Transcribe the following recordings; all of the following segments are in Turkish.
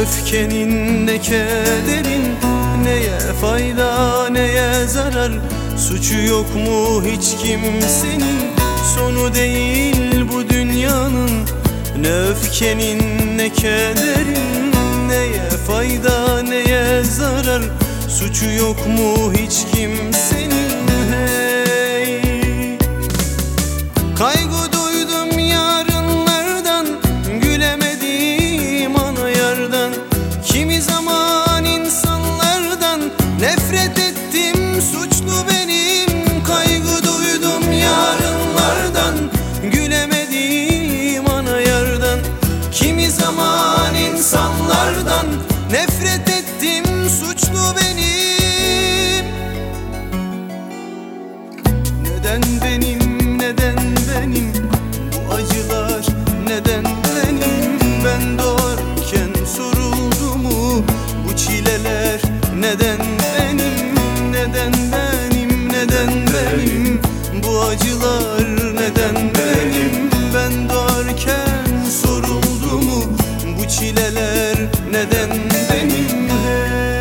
öfkenin ne kederin, neye fayda neye zarar. Suçu yok mu hiç kimsenin, sonu değil bu dünyanın. Ne öfkenin ne kederin, neye fayda neye zarar. Suçu yok mu hiç kimsenin, hey. Kaygı duydum yarınlardan, gülemedim ana yardan. Kimi zaman insanlardan nefret ettim, suçlu benim. Kaygı duydum yarınlardan, gülemedim ana yardan. Kimi zaman insanlardan nefret ettim, suçlu benim. Neden benim, neden benim bu acılar, neden benim? Ben doğarken soruldu mu bu çileler? Neden benim, neden benim, neden benim bu acılar, neden benim? Ben doğarken soruldu mu bu çileler, neden benim, hey.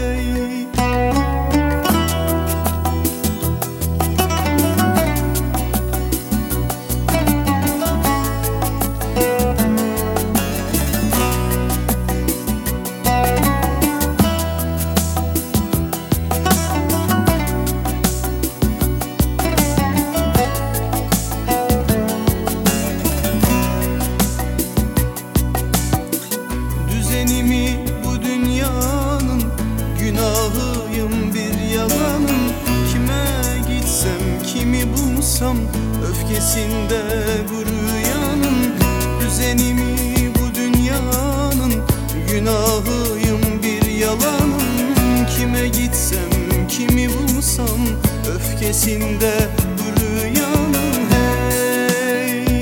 Düzenimi bu dünyanın, günahıyım bir yalanın. Kime gitsem kimi bulsam, öfkesinde bu rüyanın. Düzenimi bu dünyanın, günahıyım bir yalanın. Kime gitsem kimi bulsam, öfkesinde bu rüyanın, hey.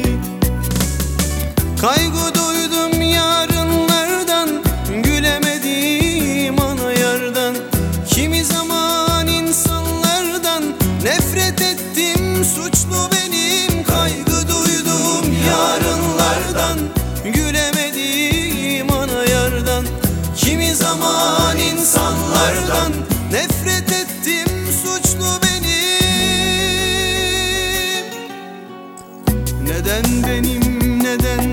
Kaygı duydum yarınlardan, gülemedim ana yardan. Kimi zaman insanlardan nefret ettim, suçlu benim. Kaygı duydum yarınlardan, gülemedim ana yardan. Kimi zaman insanlardan nefret ettim, suçlu benim. Neden benim, neden